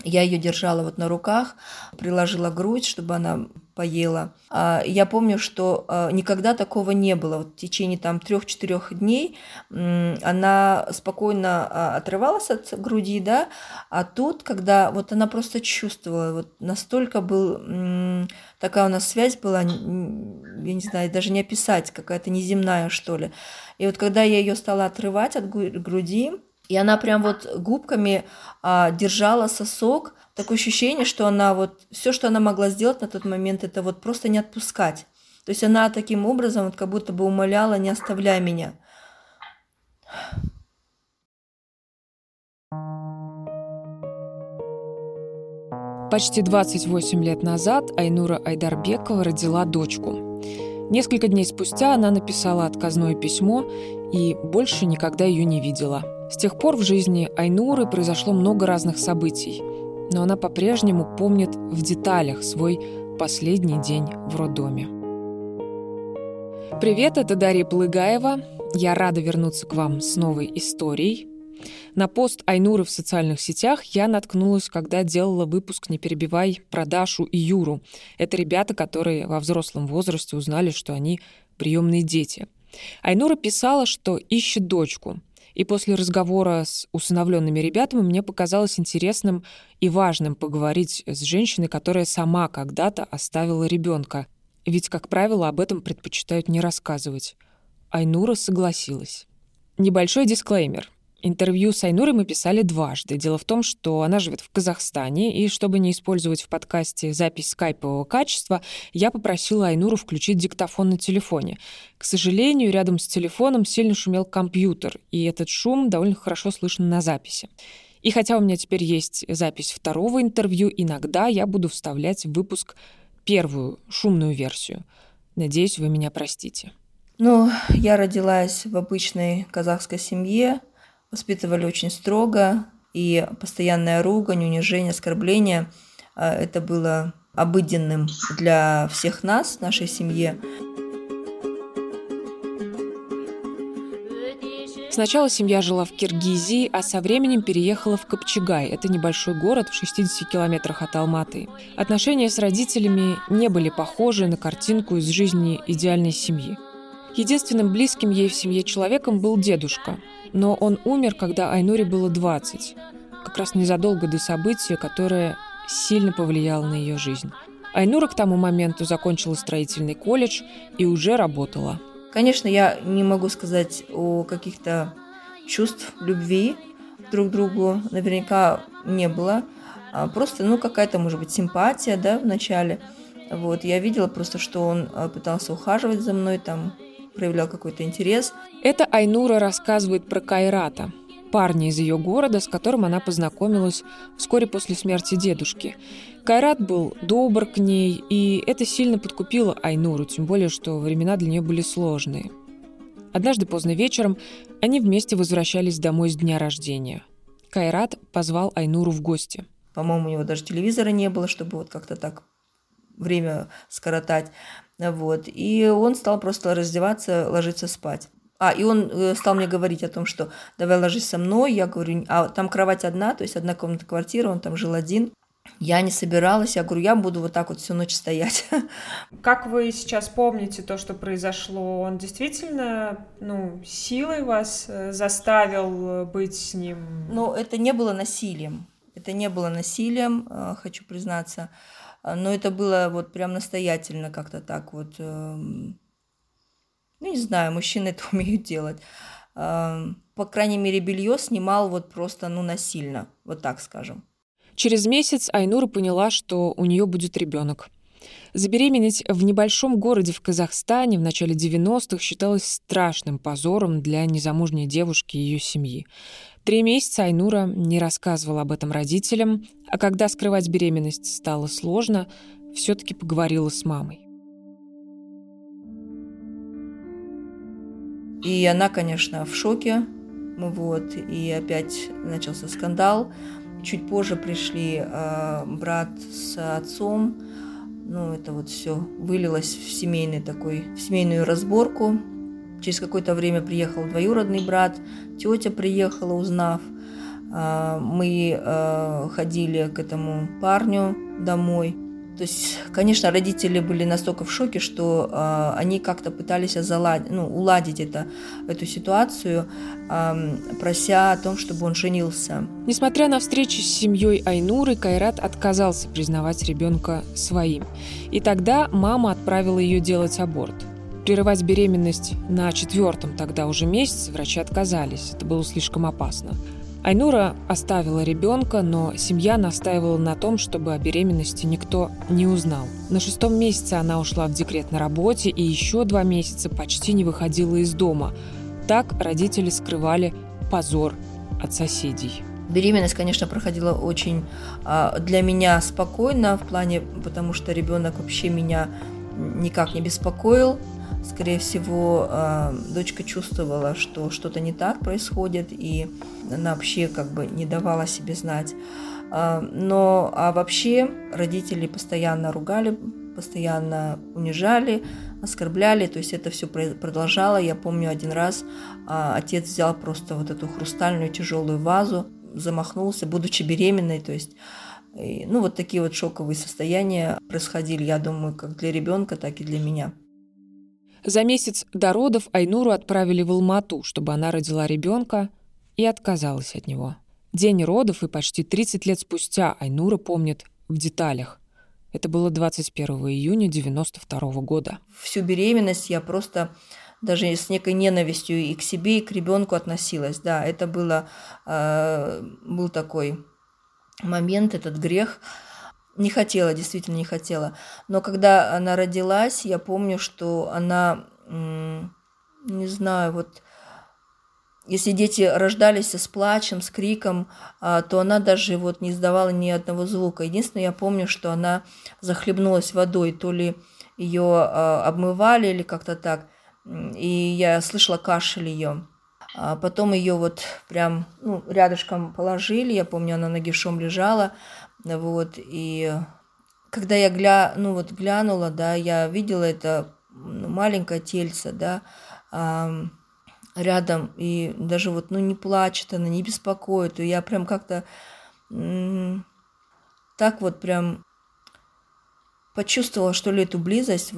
Я ее держала вот на руках, приложила грудь, чтобы она поела. Я помню, что никогда такого не было. Вот в течение там 3-4 дней она спокойно отрывалась от груди, да, а тут, когда вот она просто чувствовала, вот настолько такая у нас связь была, я не знаю, даже не описать, какая-то неземная, что ли. И вот когда я ее стала отрывать от груди, и она прям вот губками держала сосок. Такое ощущение, что она вот все, что она могла сделать на тот момент, это вот просто не отпускать. То есть она таким образом вот как будто бы умоляла: не оставляй меня. Почти 28 лет назад Айнура Айдарбекова родила дочку. Несколько дней спустя она написала отказное письмо и больше никогда ее не видела. С тех пор в жизни Айнуры произошло много разных событий, но она по-прежнему помнит в деталях свой последний день в роддоме. Привет, это Дарья Полыгаева. Я рада вернуться к вам с новой историей. На пост Айнуры в социальных сетях я наткнулась, когда делала выпуск «Не перебивай» про Дашу и Юру. Это ребята, которые во взрослом возрасте узнали, что они приемные дети. Айнура писала, что ищет дочку. И после разговора с усыновленными ребятами мне показалось интересным и важным поговорить с женщиной, которая сама когда-то оставила ребенка. Ведь, как правило, об этом предпочитают не рассказывать. Айнура согласилась. Небольшой дисклеймер. Интервью с Айнурой мы писали дважды. Дело в том, что она живет в Казахстане, и чтобы не использовать в подкасте запись скайпового качества, я попросила Айнуру включить диктофон на телефоне. К сожалению, рядом с телефоном сильно шумел компьютер, и этот шум довольно хорошо слышно на записи. И хотя у меня теперь есть запись второго интервью, иногда я буду вставлять в выпуск первую шумную версию. Надеюсь, вы меня простите. Я родилась в обычной казахской семье. Воспитывали очень строго, и постоянная ругань, унижение, оскорбление – это было обыденным для всех нас, нашей семье. Сначала семья жила в Киргизии, а со временем переехала в Капчагай. Это небольшой город в 60 километрах от Алматы. Отношения с родителями не были похожи на картинку из жизни идеальной семьи. Единственным близким ей в семье человеком был дедушка. Но он умер, когда Айнуре было 20. Как раз незадолго до события, которое сильно повлияло на ее жизнь. Айнура к тому моменту закончила строительный колледж и уже работала. Конечно, я не могу сказать о каких-то чувств любви друг к другу. Наверняка не было. Просто, какая-то, может быть, симпатия, да, в начале. Я видела просто, что он пытался ухаживать за мной, проявлял какой-то интерес. Это Айнура рассказывает про Кайрата, парня из ее города, с которым она познакомилась вскоре после смерти дедушки. Кайрат был добр к ней, и это сильно подкупило Айнуру, тем более, что времена для нее были сложные. Однажды поздно вечером они вместе возвращались домой с дня рождения. Кайрат позвал Айнуру в гости. По-моему, у него даже телевизора не было, чтобы как-то так время скоротать. И он стал просто раздеваться, ложиться спать. И он стал мне говорить о том, что давай ложись со мной. Я говорю, а там кровать одна, то есть однокомнатная квартира, он там жил один. Я не собиралась, я говорю, я буду вот так вот всю ночь стоять. Как вы сейчас помните то, что произошло? Он действительно, силой вас заставил быть с ним? Это не было насилием. Хочу признаться. Но это было вот прям настоятельно как-то так вот. Не знаю, мужчины это умеют делать. По крайней мере, белье снимал вот просто, насильно, вот так скажем. Через месяц Айнура поняла, что у нее будет ребенок. Забеременеть в небольшом городе в Казахстане в начале 90-х считалось страшным позором для незамужней девушки и ее семьи. 3 месяца Айнура не рассказывала об этом родителям, а когда скрывать беременность стало сложно, все-таки поговорила с мамой. И она, конечно, в шоке. И опять начался скандал. Чуть позже пришли брат с отцом. Это вот все вылилось в семейную разборку. Через какое-то время приехал двоюродный брат, тетя приехала, узнав. Мы ходили к этому парню домой. То есть, конечно, родители были настолько в шоке, что они как-то пытались уладить эту ситуацию, прося о том, чтобы он женился. Несмотря на встречи с семьей Айнуры, Кайрат отказался признавать ребенка своим. И тогда мама отправила ее делать аборт. Прерывать беременность на 4-м тогда уже месяце врачи отказались. Это было слишком опасно. Айнура оставила ребенка, но семья настаивала на том, чтобы о беременности никто не узнал. На 6-м месяце она ушла в декрет на работе и еще 2 месяца почти не выходила из дома. Так родители скрывали позор от соседей. Беременность, конечно, проходила очень для меня спокойно, потому что ребенок вообще меня никак не беспокоил. Скорее всего, дочка чувствовала, что что-то не так происходит, и она вообще не давала себе знать. Но вообще родители постоянно ругали, постоянно унижали, оскорбляли, то есть это все продолжало. Я помню, один раз отец взял просто вот эту хрустальную тяжелую вазу, замахнулся, будучи беременной, то есть вот такие вот шоковые состояния происходили, я думаю, как для ребенка, так и для меня. За месяц до родов Айнуру отправили в Алмату, чтобы она родила ребенка, и отказалась от него. День родов и почти 30 лет спустя Айнура помнит в деталях. Это было 21 июня 1992 года. Всю беременность я просто даже с некой ненавистью и к себе, и к ребенку относилась. Да, это был такой момент, этот грех. Не хотела, действительно не хотела. Но когда она родилась, я помню, что она, не знаю, если дети рождались с плачем, с криком, то она даже не издавала ни одного звука. Единственное, я помню, что она захлебнулась водой, то ли ее обмывали или как-то так, и я слышала кашель ее. А потом ее прям рядышком положили, я помню, она нагишом лежала, и когда я глянула, да, я видела это маленькое тельце, да, рядом, и даже не плачет она, не беспокоит, и я прям как-то так прям почувствовала, что ли, эту близость,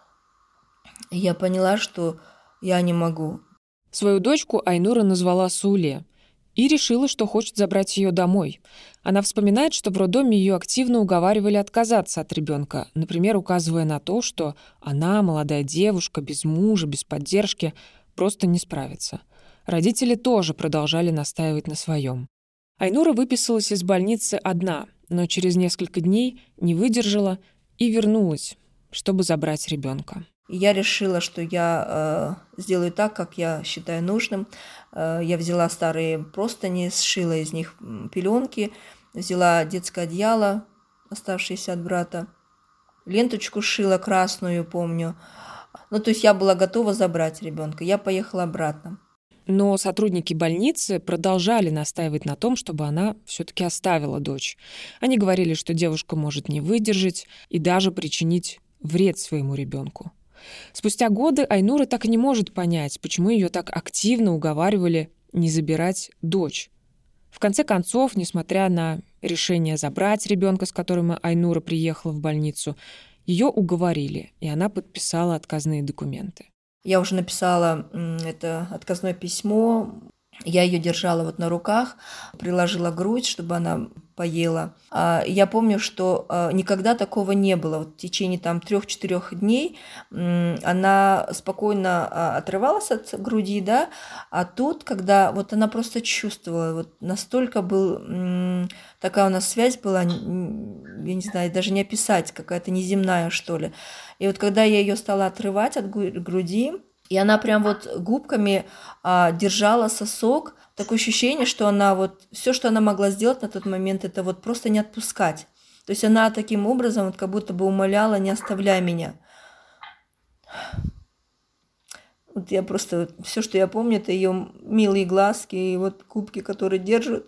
и я поняла, что я не могу. Свою дочку Айнура назвала Суле и решила, что хочет забрать ее домой. Она вспоминает, что в роддоме ее активно уговаривали отказаться от ребенка, например, указывая на то, что она, молодая девушка, без мужа, без поддержки, просто не справится. Родители тоже продолжали настаивать на своем. Айнура выписалась из больницы одна, но через несколько дней не выдержала и вернулась, чтобы забрать ребенка. Я решила, что я сделаю так, как я считаю нужным. Я взяла старые простыни, сшила из них пеленки, взяла детское одеяло, оставшееся от брата, ленточку сшила красную, помню. То есть я была готова забрать ребенка. Я поехала обратно. Но сотрудники больницы продолжали настаивать на том, чтобы она все-таки оставила дочь. Они говорили, что девушка может не выдержать и даже причинить вред своему ребенку. Спустя годы Айнура так и не может понять, почему ее так активно уговаривали не забирать дочь. В конце концов, несмотря на решение забрать ребенка, с которым Айнура приехала в больницу, ее уговорили, и она подписала отказные документы. Я уже написала это отказное письмо. Я ее держала на руках, приложила грудь, чтобы она поела. Я помню, что никогда такого не было. В течение 3-4 дней она спокойно отрывалась от груди, да, а тут, когда она просто чувствовала, настолько такая у нас связь была, я не знаю, даже не описать, какая-то неземная, что ли. И когда я ее стала отрывать от груди, и она прям губками держала сосок. Такое ощущение, что она все, что она могла сделать на тот момент, это просто не отпускать. То есть она таким образом как будто бы умоляла: не оставляй меня. Я просто, все, что я помню, это ее милые глазки и губки, которые держат.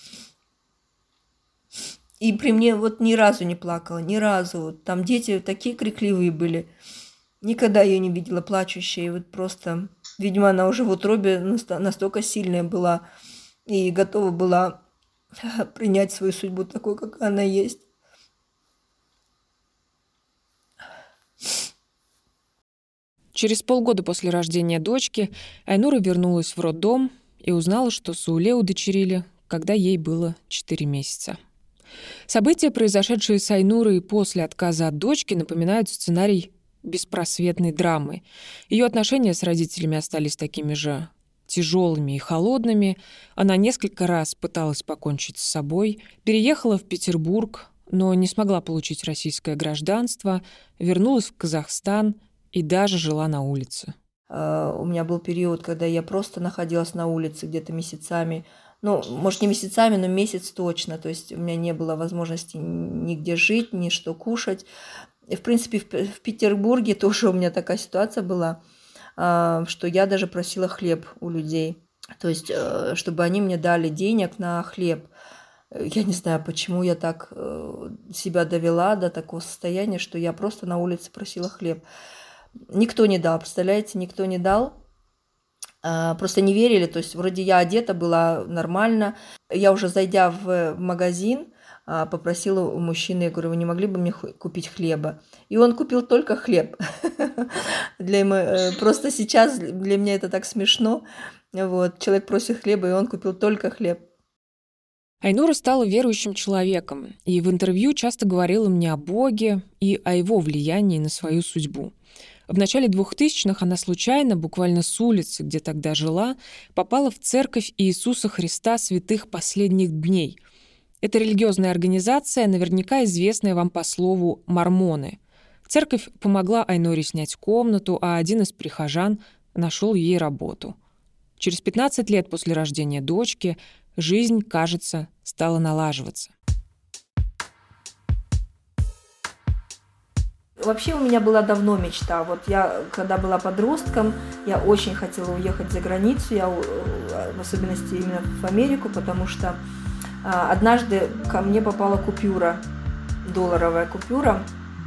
И при мне ни разу не плакала, ни разу. Там дети такие крикливые были. Никогда ее не видела плачущей. Просто, видимо, она уже в утробе настолько сильная была и готова была принять свою судьбу такой, как она есть. Через полгода после рождения дочки Айнура вернулась в роддом и узнала, что Сауле удочерили, когда ей было 4 месяца. События, произошедшие с Айнурой после отказа от дочки, напоминают сценарий беспросветной драмы. Ее отношения с родителями остались такими же тяжелыми и холодными. Она несколько раз пыталась покончить с собой, переехала в Петербург, но не смогла получить российское гражданство, вернулась в Казахстан и даже жила на улице. У меня был период, когда я просто находилась на улице где-то месяцами. Ну, может, не месяцами, но месяц точно. То есть у меня не было возможности нигде жить, ни что кушать. И, в принципе, в Петербурге тоже у меня такая ситуация была, что я даже просила хлеб у людей. То есть, чтобы они мне дали денег на хлеб. Я не знаю, почему я так себя довела до такого состояния, что я просто на улице просила хлеб. Никто не дал, представляете, никто не дал. Просто не верили, то есть вроде я одета была нормально. Я уже зайдя в магазин, попросила у мужчины, я говорю, вы не могли бы мне купить хлеба? И он купил только хлеб. Просто сейчас для меня это так смешно. Вот, человек просит хлеба, и он купил только хлеб. Айнура стала верующим человеком, и в интервью часто говорила мне о Боге и о его влиянии на свою судьбу. В начале 2000-х она случайно, буквально с улицы, где тогда жила, попала в церковь Иисуса Христа святых последних дней. Это религиозная организация, наверняка известная вам по слову «мормоны». Церковь помогла Айнуре снять комнату, а один из прихожан нашел ей работу. Через 15 лет после рождения дочки жизнь, кажется, стала налаживаться. Вообще у меня была давно мечта. Вот я, когда была подростком, я очень хотела уехать за границу, в особенности именно в Америку, потому что однажды ко мне попала купюра, долларовая купюра,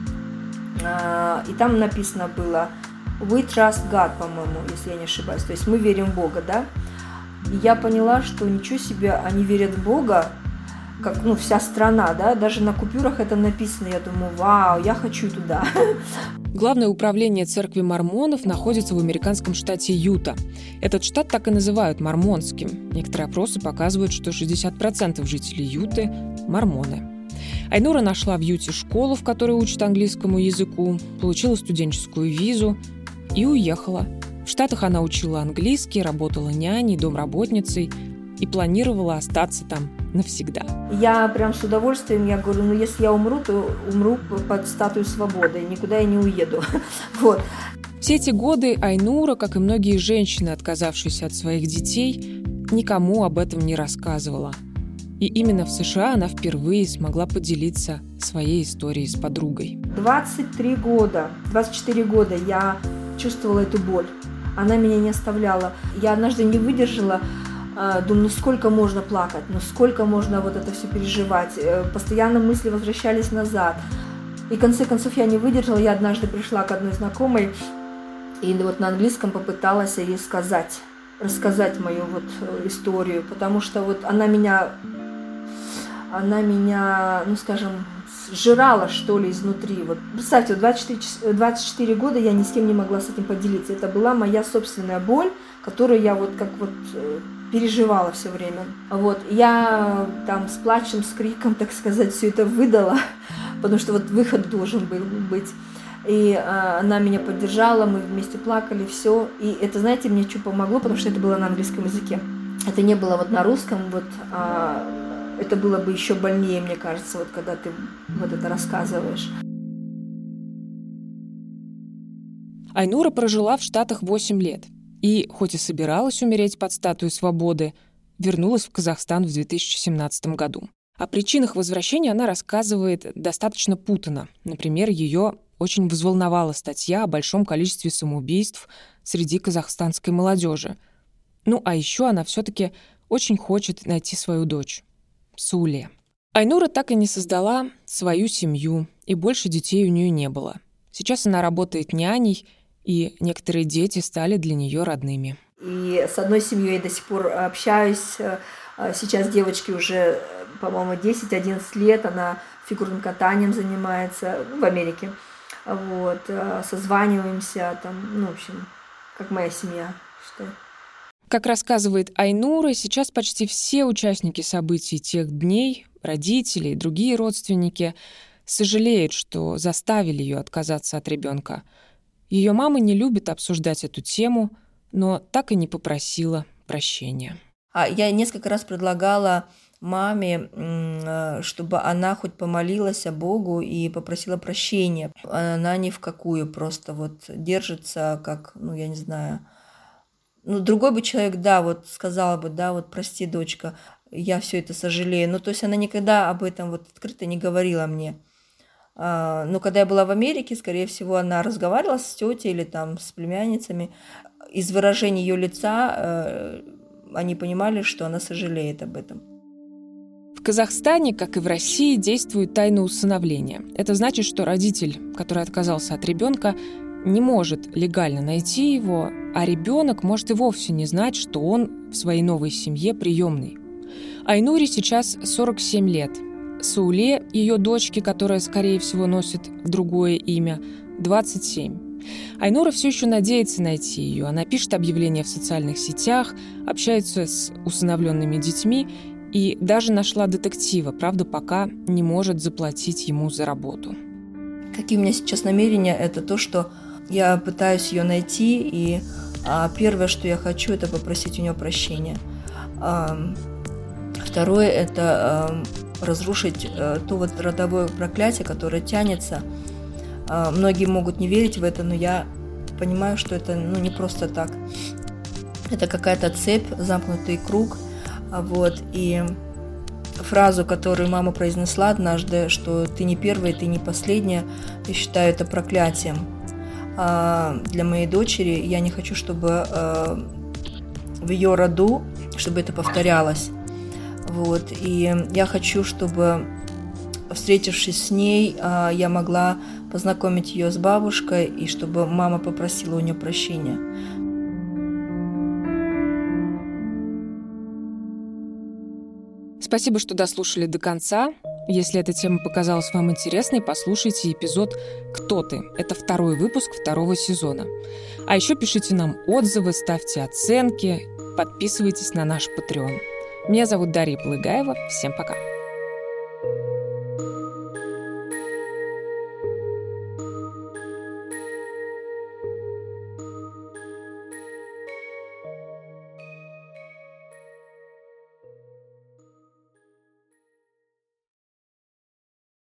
и там написано было «We trust God», по-моему, если я не ошибаюсь. То есть мы верим в Бога, да? И я поняла, что ничего себе, они верят в Бога, как, вся страна, да, даже на купюрах это написано, я думаю, вау, я хочу туда. Главное управление церкви мормонов находится в американском штате Юта. Этот штат так и называют мормонским. Некоторые опросы показывают, что 60% жителей Юты – мормоны. Айнура нашла в Юте школу, в которой учат английскому языку, получила студенческую визу и уехала. В Штатах она учила английский, работала няней, домработницей и планировала остаться там навсегда. Я прям с удовольствием, я говорю, если я умру, то умру под статуей свободы, никуда я не уеду. Вот. Все эти годы Айнура, как и многие женщины, отказавшиеся от своих детей, никому об этом не рассказывала. И именно в США она впервые смогла поделиться своей историей с подругой. 24 года я чувствовала эту боль. Она меня не оставляла. Я однажды не выдержала. Думаю, сколько можно плакать, сколько можно вот это все переживать. Постоянно мысли возвращались назад. И в конце концов я не выдержала. Я однажды пришла к одной знакомой и вот на английском попыталась ей рассказать мою вот историю, потому что вот она меня, сжирала, что ли, изнутри. Вот. Представьте, 24 года я ни с кем не могла с этим поделиться. Это была моя собственная боль, которую я переживала все время. Вот. Я там с плачем, с криком, так сказать, все это выдала, потому что вот выход должен был быть. И она меня поддержала, мы вместе плакали, все. И это, знаете, мне что помогло, потому что это было на английском языке. Это не было вот на русском, это было бы еще больнее, мне кажется, вот когда ты вот это рассказываешь. Айнура прожила в Штатах 8 лет. И, хоть и собиралась умереть под статуей свободы, вернулась в Казахстан в 2017 году. О причинах возвращения она рассказывает достаточно путанно. Например, ее очень взволновала статья о большом количестве самоубийств среди казахстанской молодежи. А еще она все-таки очень хочет найти свою дочь, Сауле. Айнура так и не создала свою семью, и больше детей у нее не было. Сейчас она работает няней, и некоторые дети стали для нее родными. И с одной семьей я до сих пор общаюсь. Сейчас девочки уже по-моему, 10-11 лет она фигурным катанием занимается в Америке. Вот, созваниваемся, там, в общем, как моя семья, считаю. Как рассказывает Айнура, сейчас почти все участники событий тех дней, родители и другие родственники, сожалеют, что заставили ее отказаться от ребенка. Ее мама не любит обсуждать эту тему, но так и не попросила прощения. Я несколько раз предлагала маме, чтобы она хоть помолилась о Богу и попросила прощения. Она ни в какую, просто вот держится, как, я не знаю. Другой бы человек, сказала бы, прости, дочка, я все это сожалею. То есть она никогда об этом открыто не говорила мне. Но когда я была в Америке, скорее всего, она разговаривала с тетей или там с племянницами. Из выражения ее лица они понимали, что она сожалеет об этом. В Казахстане, как и в России, действует тайна усыновления. Это значит, что родитель, который отказался от ребенка, не может легально найти его, а ребенок может и вовсе не знать, что он в своей новой семье приемный. Айнуре сейчас 47 лет. Сауле, ее дочке, которая, скорее всего, носит другое имя, 27. Айнура все еще надеется найти ее. Она пишет объявления в социальных сетях, общается с усыновленными детьми и даже нашла детектива, правда, пока не может заплатить ему за работу. Какие у меня сейчас намерения, это то, что я пытаюсь ее найти, и первое, что я хочу, это попросить у нее прощения. Второе, это разрушить то родовое проклятие, которое тянется. Многие могут не верить в это, но я понимаю, что это не просто так. Это какая-то цепь, замкнутый круг. И фразу, которую мама произнесла однажды, что ты не первая, ты не последняя, я считаю это проклятием. Для моей дочери я не хочу, чтобы в ее роду, чтобы это повторялось. И я хочу, чтобы, встретившись с ней, я могла познакомить ее с бабушкой, и чтобы мама попросила у нее прощения. Спасибо, что дослушали до конца. Если эта тема показалась вам интересной, послушайте эпизод «Кто ты?». Это 2-й выпуск 2-го сезона. А еще пишите нам отзывы, ставьте оценки, подписывайтесь на наш Patreon. Меня зовут Дарья Полыгаева. Всем пока.